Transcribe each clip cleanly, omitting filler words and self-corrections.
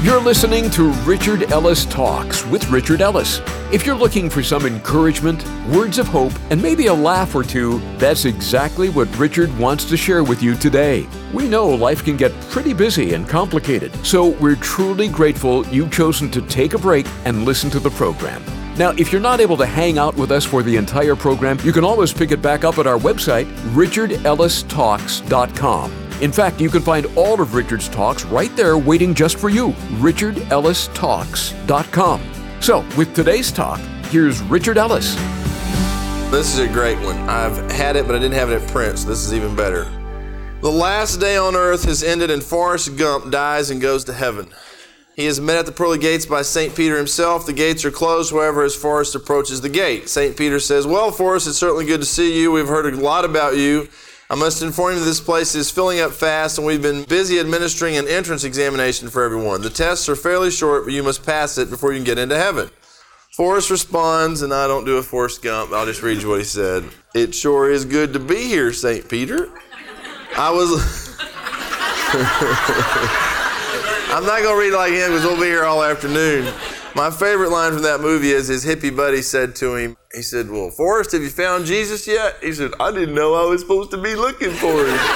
You're listening to Richard Ellis Talks with Richard Ellis. If you're looking for some encouragement, words of hope, and maybe a laugh or two, that's exactly what Richard wants to share with you today. We know life can get pretty busy and complicated, so we're truly grateful you've chosen to take a break and listen to the program. Now, if you're not able to hang out with us for the entire program, you can always pick it back up at our website, richardellistalks.com. In fact, you can find all of Richard's talks right there waiting just for you, richardellistalks.com. So, with today's talk, here's Richard Ellis. This is a great one. I've had it, but I didn't have it in print, so this is even better. The last day on earth has ended and Forrest Gump dies and goes to heaven. He is met at the pearly gates by St. Peter himself. The gates are closed, however, as Forrest approaches the gate. St. Peter says, "Well, Forrest, it's certainly good to see you. We've heard a lot about you. I must inform you that this place is filling up fast, and we've been busy administering an entrance examination for everyone. The tests are fairly short, but you must pass it before you can get into heaven." Forrest responds, and I don't do a Forrest Gump, I'll just read you what he said. "It sure is good to be here, St. Peter. I'm not going to read like him because we'll be here all afternoon. My favorite line from that movie is his hippie buddy said to him, he said, "Well, Forrest, have you found Jesus yet?" He said, "I didn't know I was supposed to be looking for him."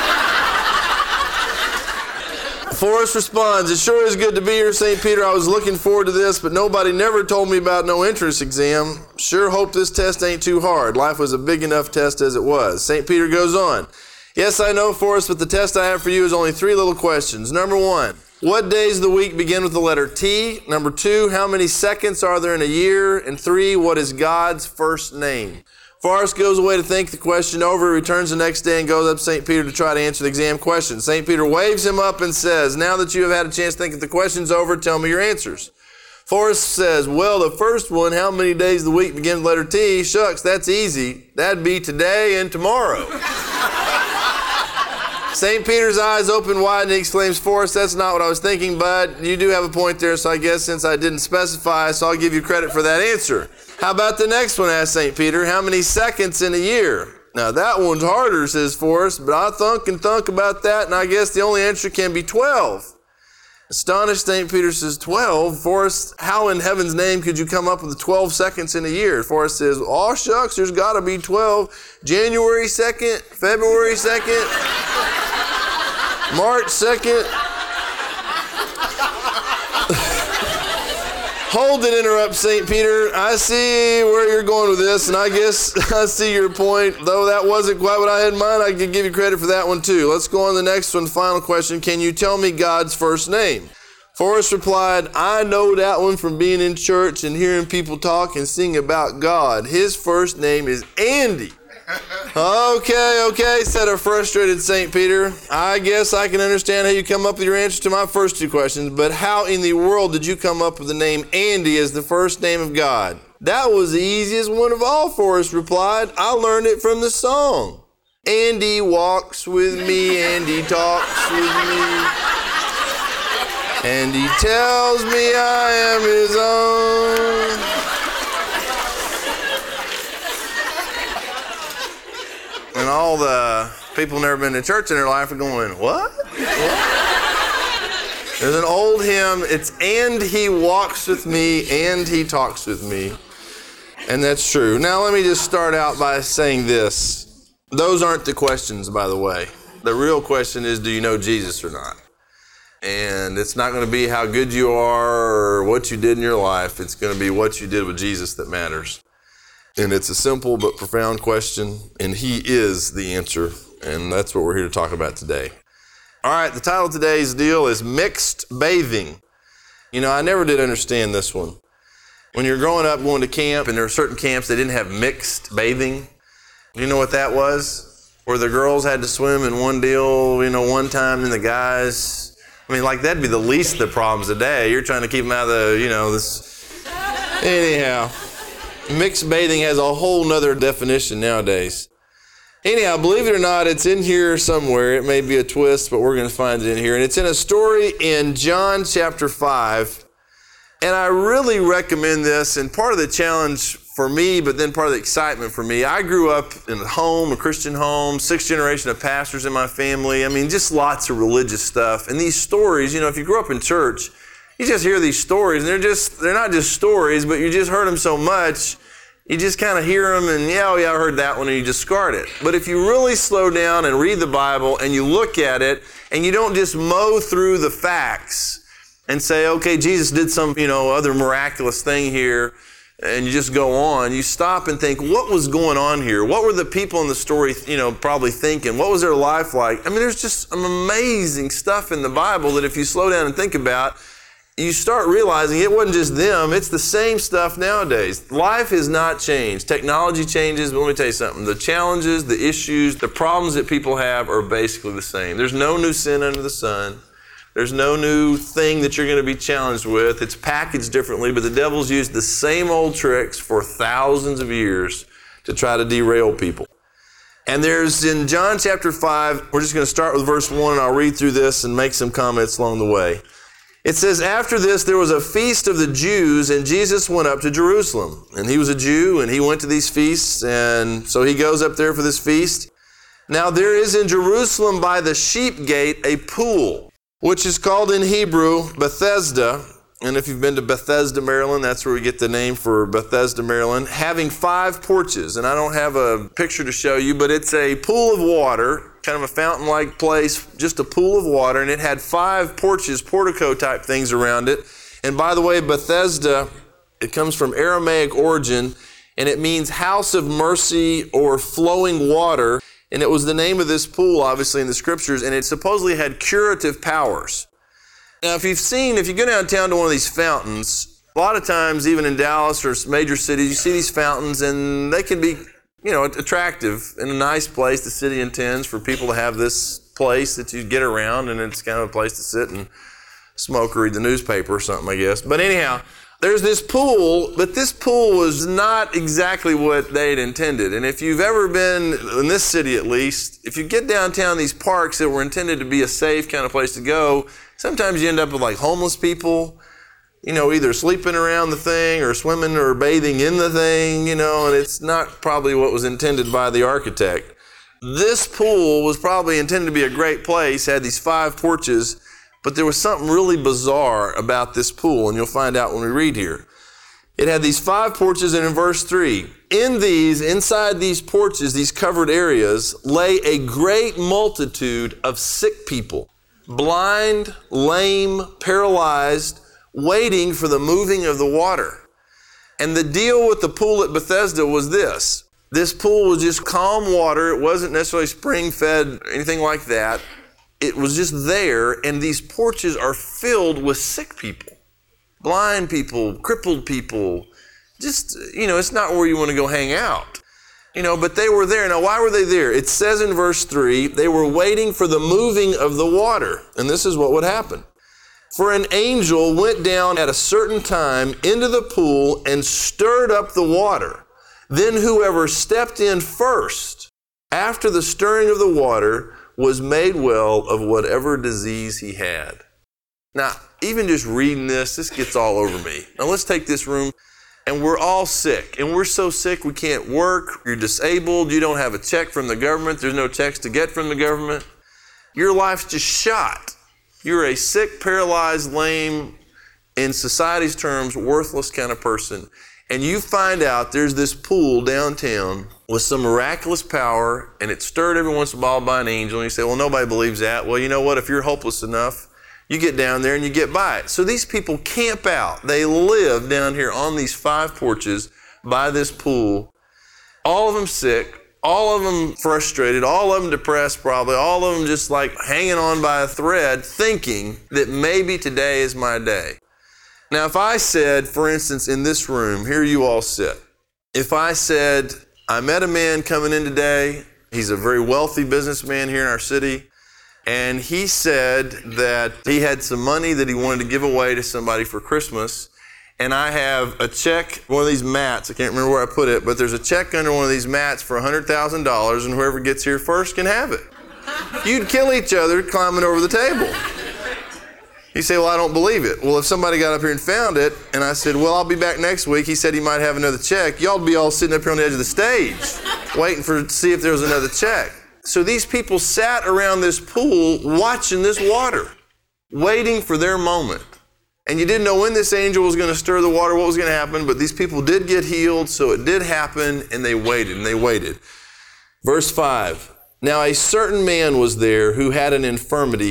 Forrest responds, "It sure is good to be here, St. Peter. I was looking forward to this, but nobody never told me about no entrance exam. Sure hope this test ain't too hard. Life was a big enough test as it was." St. Peter goes on, "Yes, I know, Forrest, but the test I have for you is only 3 little questions. Number 1, what days of the week begin with the letter T? Number 2, how many seconds are there in a year? And 3, what is God's first name?" Forrest goes away to think the question over, returns the next day and goes up to St. Peter to try to answer the exam question. St. Peter waves him up and says, "Now that you have had a chance to think of the questions over, tell me your answers." Forrest says, "Well, the first one, how many days of the week begin with the letter T? Shucks, that's easy. That'd be today and tomorrow." St. Peter's eyes open wide and he exclaims, "Forrest, that's not what I was thinking, bud. You do have a point there, so I guess since I didn't specify, so I'll give you credit for that answer." "How about the next one?" asked St. Peter. "How many seconds in a year?" "Now that one's harder," says Forrest, "but I thunk about that, and I guess the only answer can be 12. Astonished, St. Peter says, 12? Forrest, how in heaven's name could you come up with 12 seconds in a year?" Forrest says, "Aw, shucks, there's got to be 12. January 2nd, February 2nd, March 2nd. "Hold it," interrupts St. Peter. "I see where you're going with this, and I guess I see your point. Though that wasn't quite what I had in mind, I could give you credit for that one too. Let's go on to the next one, final question. Can you tell me God's first name?" Forrest replied, "I know that one from being in church and hearing people talk and sing about God. His first name is Andy." Okay, said a frustrated St. Peter. "I guess I can understand how you come up with your answer to my first 2 questions, but how in the world did you come up with the name Andy as the first name of God?" "That was the easiest one of all," Forrest replied. "I learned it from the song. Andy walks with me, Andy talks with me, and he tells me I am his own." And all the people who never been to church in their life are going, what? There's an old hymn, it's "And he walks with me, and he talks with me." And that's true. Now let me just start out by saying this. Those aren't the questions, by the way. The real question is, do you know Jesus or not? And it's not going to be how good you are or what you did in your life. It's going to be what you did with Jesus that matters. And it's a simple but profound question, and he is the answer, and that's what we're here to talk about today. All right, the title of today's deal is Mixed Bathing. You know, I never did understand this one. When you're growing up going to camp, and there were certain camps that didn't have mixed bathing. Do you know what that was? Where the girls had to swim in one deal, one time, and the guys. I mean, like, that'd be the least of the problems today. You're trying to keep them out of the, this. Anyhow. Mixed bathing has a whole nother definition nowadays. Anyhow, believe it or not, it's in here somewhere. It may be a twist, but we're going to find it in here. And it's in a story in John chapter 5. And I really recommend this. And part of the challenge for me, but then part of the excitement for me, I grew up in a home, a Christian home, 6th generation of pastors in my family. I mean, just lots of religious stuff. And these stories, if you grew up in church, You just hear these stories, and they're not just stories, but you just heard them so much, you just kind of hear them and, yeah, I heard that one, and you discard it. But if you really slow down and read the Bible and you look at it and you don't just mow through the facts and say, okay, Jesus did some, other miraculous thing here, and you just go on, you stop and think, what was going on here? What were the people in the story, probably thinking? What was their life like? I mean, there's just some amazing stuff in the Bible that if you slow down and think about, you start realizing it wasn't just them, it's the same stuff nowadays. Life has not changed. Technology changes, but let me tell you something. The challenges, the issues, the problems that people have are basically the same. There's no new sin under the sun. There's no new thing that you're going to be challenged with. It's packaged differently, but the devil's used the same old tricks for thousands of years to try to derail people. And there's in John chapter 5, we're just going to start with verse 1, and I'll read through this and make some comments along the way. It says, after this, there was a feast of the Jews, and Jesus went up to Jerusalem. And he was a Jew, and he went to these feasts, and so he goes up there for this feast. Now there is in Jerusalem by the sheep gate a pool, which is called in Hebrew Bethesda. And if you've been to Bethesda, Maryland, that's where we get the name for Bethesda, Maryland, having 5 porches. And I don't have a picture to show you, but it's a pool of water, kind of a fountain-like place, just a pool of water, and it had 5 porches, portico-type things around it. And by the way, Bethesda, it comes from Aramaic origin, and it means house of mercy or flowing water. And it was the name of this pool, obviously, in the scriptures, and it supposedly had curative powers. Now, if you go downtown to one of these fountains, a lot of times, even in Dallas or major cities, you see these fountains, and they can be, attractive and a nice place the city intends for people to have this place that you get around, and it's kind of a place to sit and smoke or read the newspaper or something, I guess. But anyhow, there's this pool, but this pool was not exactly what they had intended. And if you've ever been, in this city at least, if you get downtown these parks that were intended to be a safe kind of place to go, sometimes you end up with like homeless people, either sleeping around the thing or swimming or bathing in the thing, and it's not probably what was intended by the architect. This pool was probably intended to be a great place, had these 5 porches, but there was something really bizarre about this pool, and you'll find out when we read here. It had these 5 porches, and in verse 3, inside these porches, these covered areas, lay a great multitude of sick people, blind, lame, paralyzed, waiting for the moving of the water. And the deal with the pool at Bethesda was this. This pool was just calm water. It wasn't necessarily spring-fed, anything like that. It was just there, and these porches are filled with sick people, blind people, crippled people. Just, it's not where you want to go hang out. But they were there. Now, why were they there? It says in verse 3, they were waiting for the moving of the water. And this is what would happen. For an angel went down at a certain time into the pool and stirred up the water. Then whoever stepped in first, after the stirring of the water, was made well of whatever disease he had. Now, even just reading this gets all over me. Now, let's take this room. And we're all sick. And we're so sick we can't work. You're disabled. You don't have a check from the government. There's no checks to get from the government. Your life's just shot. You're a sick, paralyzed, lame, in society's terms, worthless kind of person. And you find out there's this pool downtown with some miraculous power, and it's stirred every once in a while by an angel. And you say, well, nobody believes that. Well, you know what? If you're hopeless enough, you get down there and you get by it. So these people camp out. They live down here on these 5 porches by this pool. All of them sick, all of them frustrated, all of them depressed probably, all of them just like hanging on by a thread, thinking that maybe today is my day. Now, if I said, for instance, in this room, here you all sit. If I said, I met a man coming in today, he's a very wealthy businessman here in our city, and he said that he had some money that he wanted to give away to somebody for Christmas. And I have a check, one of these mats, I can't remember where I put it, but there's a check under one of these mats for $100,000, and whoever gets here first can have it. You'd kill each other climbing over the table. You say, well, I don't believe it. Well, if somebody got up here and found it, and I said, well, I'll be back next week, he said he might have another check, y'all'd be all sitting up here on the edge of the stage, waiting to see if there was another check. So these people sat around this pool watching this water, waiting for their moment. And you didn't know when this angel was going to stir the water, what was going to happen, but these people did get healed, so it did happen, and they waited, and they waited. Verse 5, now a certain man was there who had an infirmity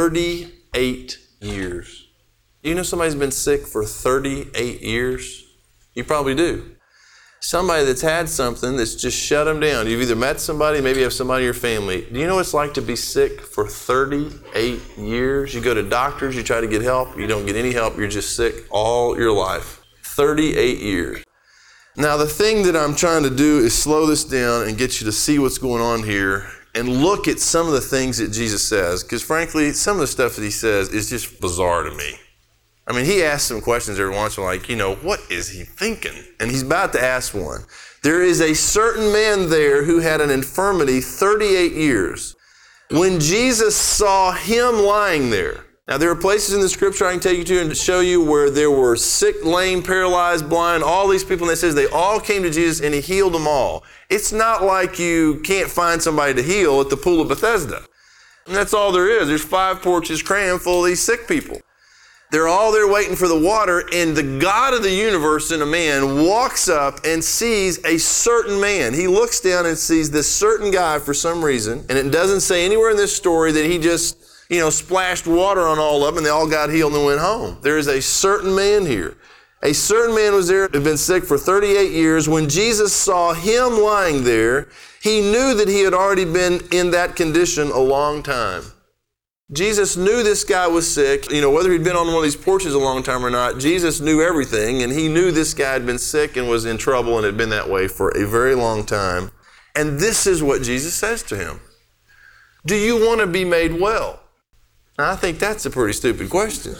38 years. You know somebody's been sick for 38 years? You probably do. Somebody that's had something that's just shut them down. You've either met somebody, maybe you have somebody in your family. Do you know what it's like to be sick for 38 years? You go to doctors, you try to get help, you don't get any help, you're just sick all your life. 38 years. Now the thing that I'm trying to do is slow this down and get you to see what's going on here and look at some of the things that Jesus says, because frankly, some of the stuff that he says is just bizarre to me. I mean, he asks some questions every once in a while, like, what is he thinking? And he's about to ask one. There is a certain man there who had an infirmity 38 years. When Jesus saw him lying there, now there are places in the scripture I can take you to and show you where there were sick, lame, paralyzed, blind, all these people, and it says they all came to Jesus and he healed them all. It's not like you can't find somebody to heal at the pool of Bethesda. And that's all there is. There's 5 porches crammed full of these sick people. They're all there waiting for the water, and the God of the universe in a man walks up and sees a certain man. He looks down and sees this certain guy for some reason, and it doesn't say anywhere in this story that he just, splashed water on all of them and they all got healed and went home. There is a certain man here. A certain man was there, had been sick for 38 years. When Jesus saw him lying there, he knew that he had already been in that condition a long time. Jesus knew this guy was sick. Whether he'd been on one of these porches a long time or not, Jesus knew everything, and he knew this guy had been sick and was in trouble and had been that way for a very long time. And this is what Jesus says to him. Do you want to be made well? Now, I think that's a pretty stupid question.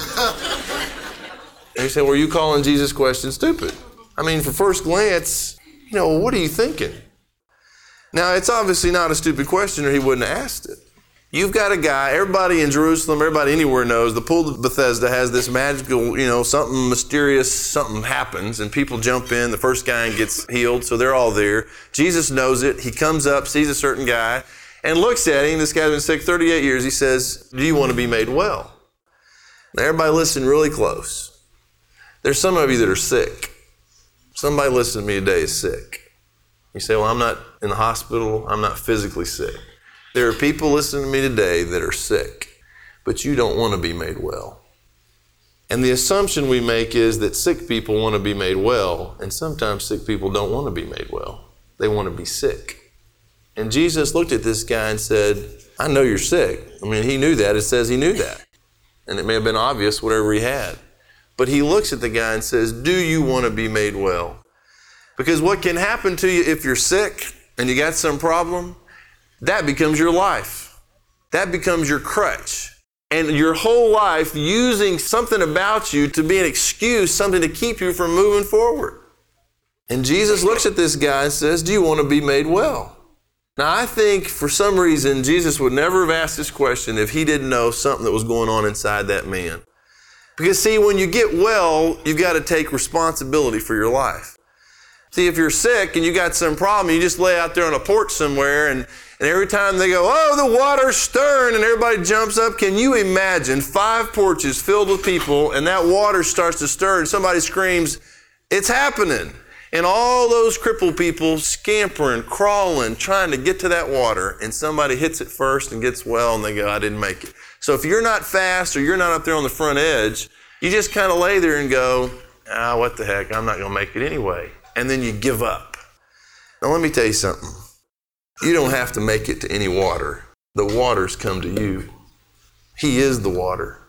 And you say, well, are you calling Jesus' question stupid? I mean, for first glance, what are you thinking? Now, it's obviously not a stupid question or he wouldn't have asked it. You've got a guy, everybody in Jerusalem, everybody anywhere knows the pool of Bethesda has this magical, something mysterious, something happens, and people jump in. The first guy gets healed, so they're all there. Jesus knows it. He comes up, sees a certain guy, and looks at him. This guy's been sick 38 years. He says, do you want to be made well? Now, everybody listen really close. There's some of you that are sick. Somebody listening to me today is sick. You say, well, I'm not in the hospital. I'm not physically sick. There are people listening to me today that are sick, but you don't want to be made well. And the assumption we make is that sick people want to be made well, and sometimes sick people don't want to be made well. They want to be sick. And Jesus looked at this guy and said, I know you're sick. I mean, he knew that. It says he knew that. And it may have been obvious, whatever he had. But he looks at the guy and says, do you want to be made well? Because what can happen to you if you're sick and you got some problem, that becomes your life. That becomes your crutch. And your whole life using something about you to be an excuse, something to keep you from moving forward. And Jesus looks at this guy and says, do you want to be made well? Now, I think for some reason, Jesus would never have asked this question if he didn't know something that was going on inside that man. Because see, when you get well, you've got to take responsibility for your life. See, if you're sick and you got some problem, you just lay out there on a porch somewhere and every time they go, oh, the water's stirring, and everybody jumps up. Can you imagine 5 porches filled with people and that water starts to stir and somebody screams, it's happening. And all those crippled people scampering, crawling, trying to get to that water, and somebody hits it first and gets well and they go, I didn't make it. So if you're not fast or you're not up there on the front edge, you just kind of lay there and go, what the heck, I'm not going to make it anyway. And then you give up. Now let me tell you something. You don't have to make it to any water. The waters come to you. He is the water.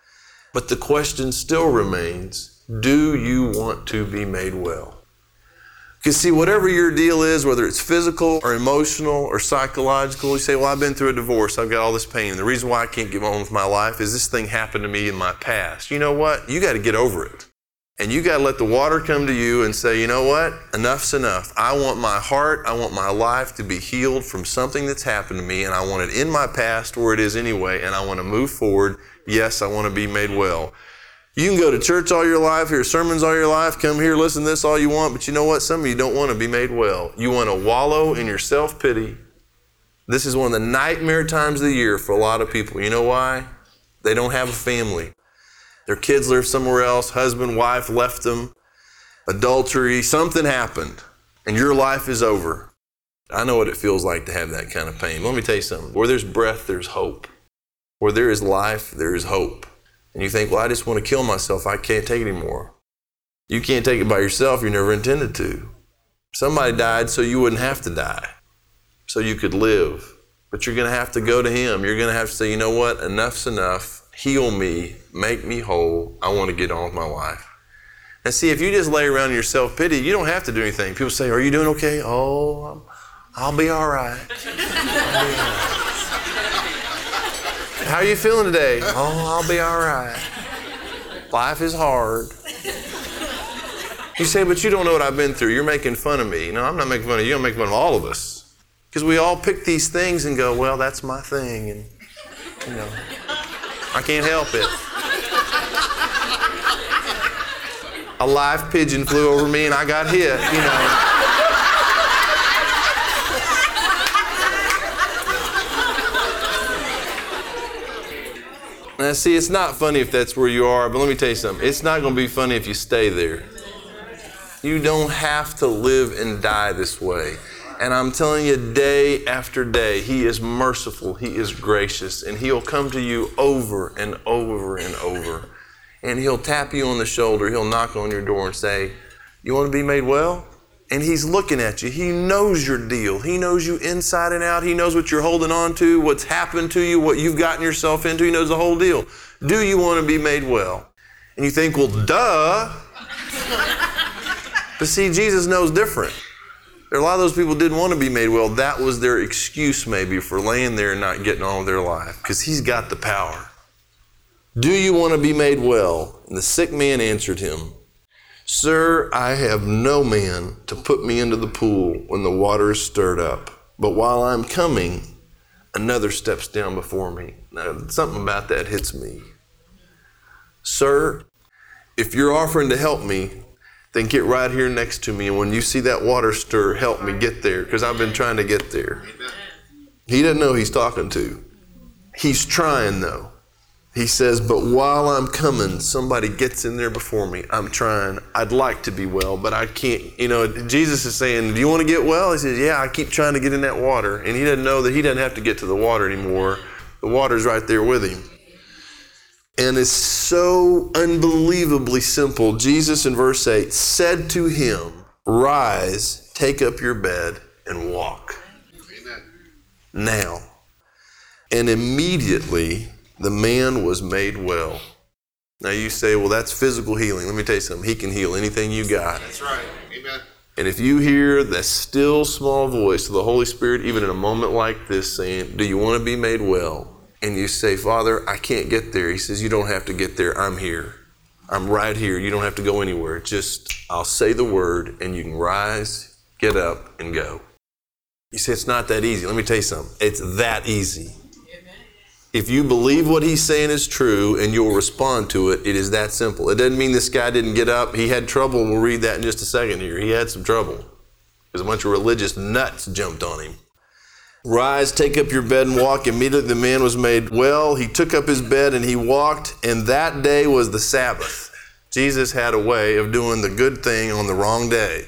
But the question still remains, do you want to be made well? Because see, whatever your deal is, whether it's physical or emotional or psychological, you say, well, I've been through a divorce. I've got all this pain. And the reason why I can't get on with my life is this thing happened to me in my past. You know what? You got to get over it. And you got to let the water come to you and say, you know what? Enough's enough. I want my heart, I want my life to be healed from something that's happened to me, and I want it in my past where it is anyway, and I want to move forward. Yes, I want to be made well. You can go to church all your life, hear sermons all your life, come here, listen to this all you want, but you know what? Some of you don't want to be made well. You want to wallow in your self-pity. This is one of the nightmare times of the year for a lot of people. You know why? They don't have a family. Their kids live somewhere else. Husband, wife left them. Adultery, something happened, and your life is over. I know what it feels like to have that kind of pain. Let me tell you something. Where there's breath, there's hope. Where there is life, there is hope. And you think, well, I just want to kill myself. I can't take it anymore. You can't take it by yourself. You never intended to. Somebody died so you wouldn't have to die, so you could live. But you're going to have to go to him. You're going to have to say, you know what? Enough's enough. Heal me. Make me whole. I want to get on with my life. And see, if you just lay around in your self-pity, you don't have to do anything. People say, are you doing okay? Oh, I'll be all right. How are you feeling today? Oh, I'll be all right. Life is hard. You say, but you don't know what I've been through. You're making fun of me. No, I'm not making fun of you. I'm making fun of all of us. Because we all pick these things and go, well, that's my thing. And, I can't help it. A live pigeon flew over me and I got hit, Now, see, it's not funny if that's where you are, but let me tell you something. It's not going to be funny if you stay there. You don't have to live and die this way. And I'm telling you, day after day, he is merciful, he is gracious, and he'll come to you over and over and over. And he'll tap you on the shoulder, he'll knock on your door and say, you want to be made well? And he's looking at you. He knows your deal. He knows you inside and out. He knows what you're holding on to, what's happened to you, what you've gotten yourself into. He knows the whole deal. Do you want to be made well? And you think, well, duh. But see, Jesus knows different. There are a lot of those people didn't want to be made well. That was their excuse maybe for laying there and not getting on with their life, because he's got the power. Do you want to be made well? And the sick man answered him, Sir, I have no man to put me into the pool when the water is stirred up. But while I'm coming, another steps down before me. Now, something about that hits me. Sir, if you're offering to help me, then get right here next to me. And when you see that water stir, help me get there, because I've been trying to get there. He doesn't know who he's talking to. He's trying, though. He says, but while I'm coming, somebody gets in there before me. I'm trying. I'd like to be well, but I can't. Jesus is saying, do you want to get well? He says, yeah, I keep trying to get in that water. And he doesn't know that he doesn't have to get to the water anymore. The water's right there with him. And it's so unbelievably simple. Jesus in verse 8 said to him, rise, take up your bed, and walk. Amen. Now. And immediately the man was made well. Now you say, well, that's physical healing. Let me tell you something. He can heal anything you got. That's right. Amen. And if you hear that still small voice of the Holy Spirit, even in a moment like this, saying, do you want to be made well? And you say, Father, I can't get there. He says, you don't have to get there. I'm here. I'm right here. You don't have to go anywhere. Just, I'll say the word and you can rise, get up, and go. You say, it's not that easy. Let me tell you something. It's that easy. If you believe what he's saying is true and you'll respond to it, it is that simple. It doesn't mean this guy didn't get up. He had trouble. We'll read that in just a second here. He had some trouble because a bunch of religious nuts jumped on him. Rise, take up your bed and walk. Immediately the man was made well. He took up his bed and he walked, and that day was the Sabbath. Jesus had a way of doing the good thing on the wrong day.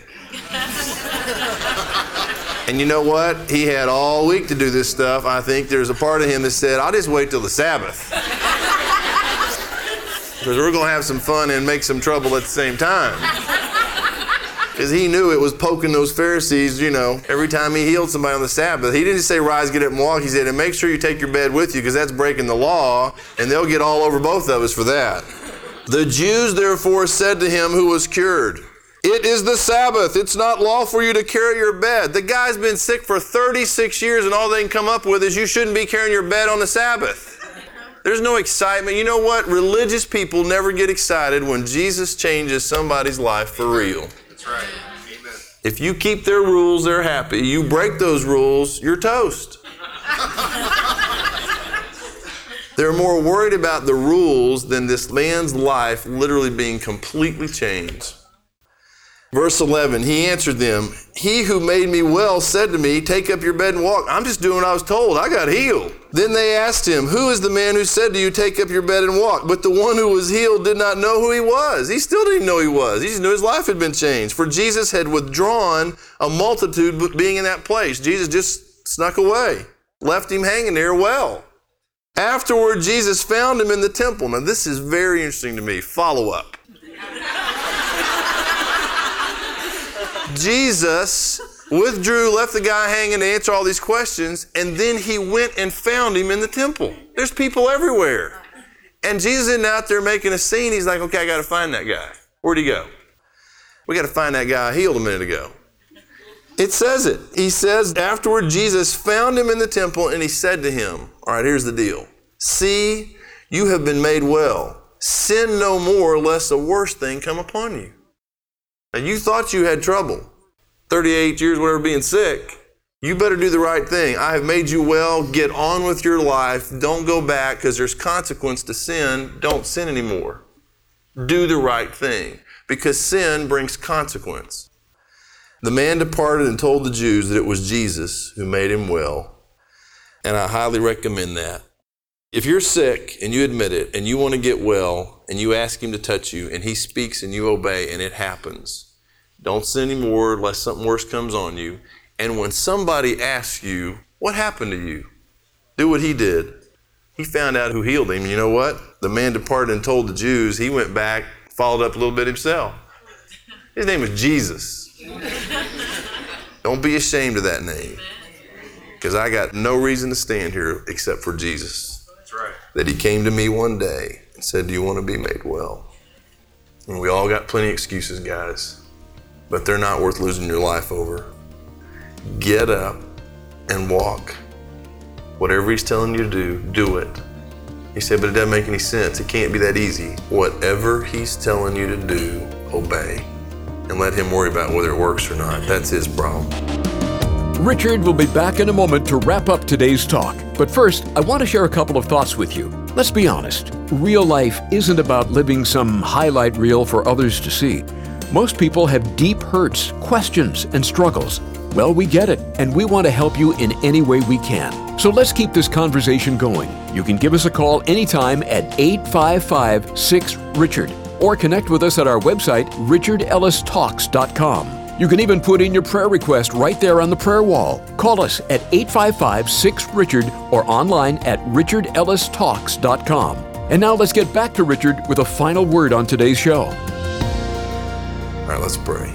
And you know what? He had all week to do this stuff. I think there's a part of him that said, I'll just wait till the Sabbath. Because we're going to have some fun and make some trouble at the same time. Because he knew it was poking those Pharisees, every time he healed somebody on the Sabbath. He didn't say, rise, get up and walk. He said, and make sure you take your bed with you, because that's breaking the law, and they'll get all over both of us for that. The Jews, therefore, said to him who was cured, it is the Sabbath. It's not lawful for you to carry your bed. The guy's been sick for 36 years, and all they can come up with is you shouldn't be carrying your bed on the Sabbath. There's no excitement. You know what? Religious people never get excited when Jesus changes somebody's life for real. That's right. Amen. If you keep their rules, they're happy. You break those rules, you're toast. They're more worried about the rules than this man's life literally being completely changed. Verse 11, he answered them, he who made me well said to me, take up your bed and walk. I'm just doing what I was told. I got healed. Then they asked him, who is the man who said to you, take up your bed and walk? But the one who was healed did not know who he was. He still didn't know who he was. He just knew his life had been changed. For Jesus had withdrawn a multitude being in that place. Jesus just snuck away, left him hanging there well. Afterward, Jesus found him in the temple. Now, this is very interesting to me. Follow up. Jesus withdrew, left the guy hanging to answer all these questions, and then he went and found him in the temple. There's people everywhere. And Jesus isn't out there making a scene. He's like, okay, I got to find that guy. Where'd he go? We got to find that guy I healed a minute ago. It says it. He says, afterward, Jesus found him in the temple, and he said to him, all right, here's the deal. See, you have been made well. Sin no more, lest a worse thing come upon you. Now, you thought you had trouble, 38 years, whatever, being sick. You better do the right thing. I have made you well. Get on with your life. Don't go back because there's consequence to sin. Don't sin anymore. Do the right thing because sin brings consequence. The man departed and told the Jews that it was Jesus who made him well. And I highly recommend that. If you're sick and you admit it and you want to get well and you ask him to touch you and he speaks and you obey and it happens, don't sin anymore lest something worse comes on you. And when somebody asks you, what happened to you? Do what he did. He found out who healed him. You know what? The man departed and told the Jews. He went back, followed up a little bit himself. His name was Jesus. Don't be ashamed of that name. Because I got no reason to stand here except for Jesus. That's right. That he came to me one day and said, do you want to be made well? And we all got plenty of excuses, guys. But they're not worth losing your life over. Get up and walk. Whatever he's telling you to do, do it. He said, but it doesn't make any sense. It can't be that easy. Whatever he's telling you to do, obey. And let him worry about whether it works or not. That's his problem. Richard will be back in a moment to wrap up today's talk. But first, I want to share a couple of thoughts with you. Let's be honest. Real life isn't about living some highlight reel for others to see. Most people have deep hurts, questions, and struggles. Well, we get it, and we want to help you in any way we can. So let's keep this conversation going. You can give us a call anytime at 855-6-RICHARD or connect with us at our website, richardellistalks.com. You can even put in your prayer request right there on the prayer wall. Call us at 855-6-RICHARD or online at richardellistalks.com. And now let's get back to Richard with a final word on today's show. All right, let's pray.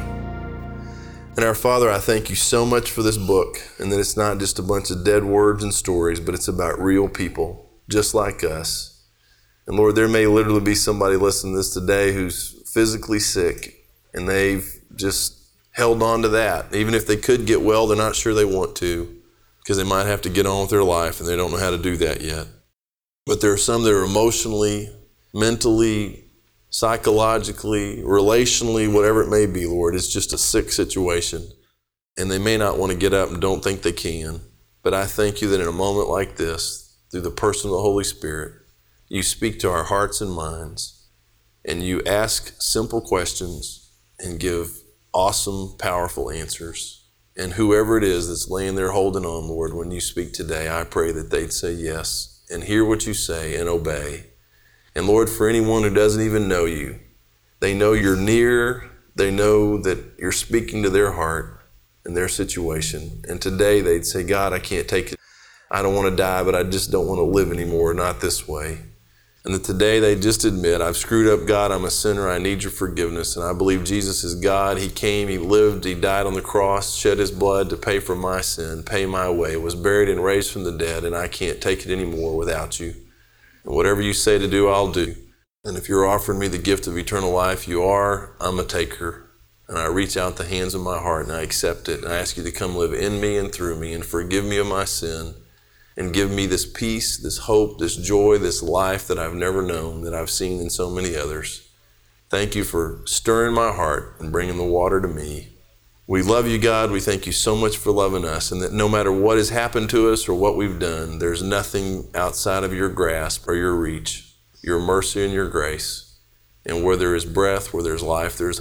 And our Father, I thank you so much for this book and that it's not just a bunch of dead words and stories, but it's about real people just like us. And Lord, there may literally be somebody listening to this today who's physically sick and they've just held on to that. Even if they could get well, they're not sure they want to because they might have to get on with their life and they don't know how to do that yet. But there are some that are emotionally, mentally, psychologically, relationally, whatever it may be, Lord. It's just a sick situation. And they may not want to get up and don't think they can. But I thank you that in a moment like this, through the person of the Holy Spirit, you speak to our hearts and minds, and you ask simple questions and give awesome, powerful answers. And whoever it is that's laying there holding on, Lord, when you speak today, I pray that they'd say yes and hear what you say and obey. And Lord, for anyone who doesn't even know you, they know you're near, they know that you're speaking to their heart and their situation. And today they'd say, God, I can't take it. I don't want to die, but I just don't want to live anymore, not this way. And that today they just admit, I've screwed up, God, I'm a sinner, I need your forgiveness. And I believe Jesus is God. He came, he lived, he died on the cross, shed his blood to pay for my sin, pay my way, was buried and raised from the dead, and I can't take it anymore without you. And whatever you say to do, I'll do. And if you're offering me the gift of eternal life, you are, I'm a taker. And I reach out the hands of my heart and I accept it. And I ask you to come live in me and through me and forgive me of my sin and give me this peace, this hope, this joy, this life that I've never known, that I've seen in so many others. Thank you for stirring my heart and bringing the water to me. We love you, God. We thank you so much for loving us, and that no matter what has happened to us or what we've done, there's nothing outside of your grasp or your reach, your mercy and your grace. And where there is breath, where there's life, there's hope.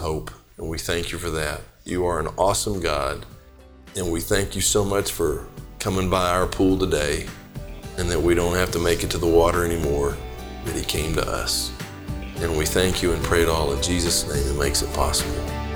And we thank you for that. You are an awesome God. And we thank you so much for coming by our pool today, and that we don't have to make it to the water anymore, that he came to us. And we thank you and pray it all in Jesus' name who makes it possible.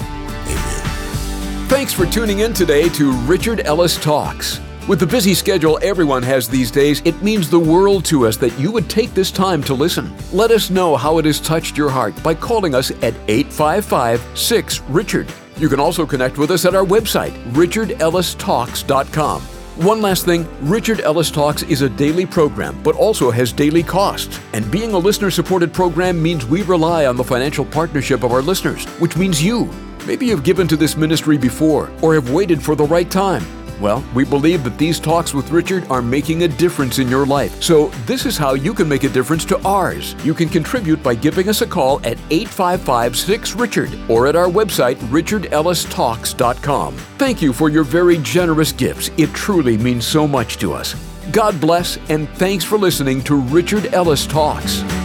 Amen. Thanks for tuning in today to Richard Ellis Talks. With the busy schedule everyone has these days, it means the world to us that you would take this time to listen. Let us know how it has touched your heart by calling us at 855-6-RICHARD. You can also connect with us at our website, richardellistalks.com. One last thing, Richard Ellis Talks is a daily program, but also has daily costs. And being a listener-supported program means we rely on the financial partnership of our listeners, which means you. Maybe you've given to this ministry before, or have waited for the right time. Well, we believe that these talks with Richard are making a difference in your life. So this is how you can make a difference to ours. You can contribute by giving us a call at 855-6-RICHARD or at our website, richardellistalks.com. Thank you for your very generous gifts. It truly means so much to us. God bless, and thanks for listening to Richard Ellis Talks.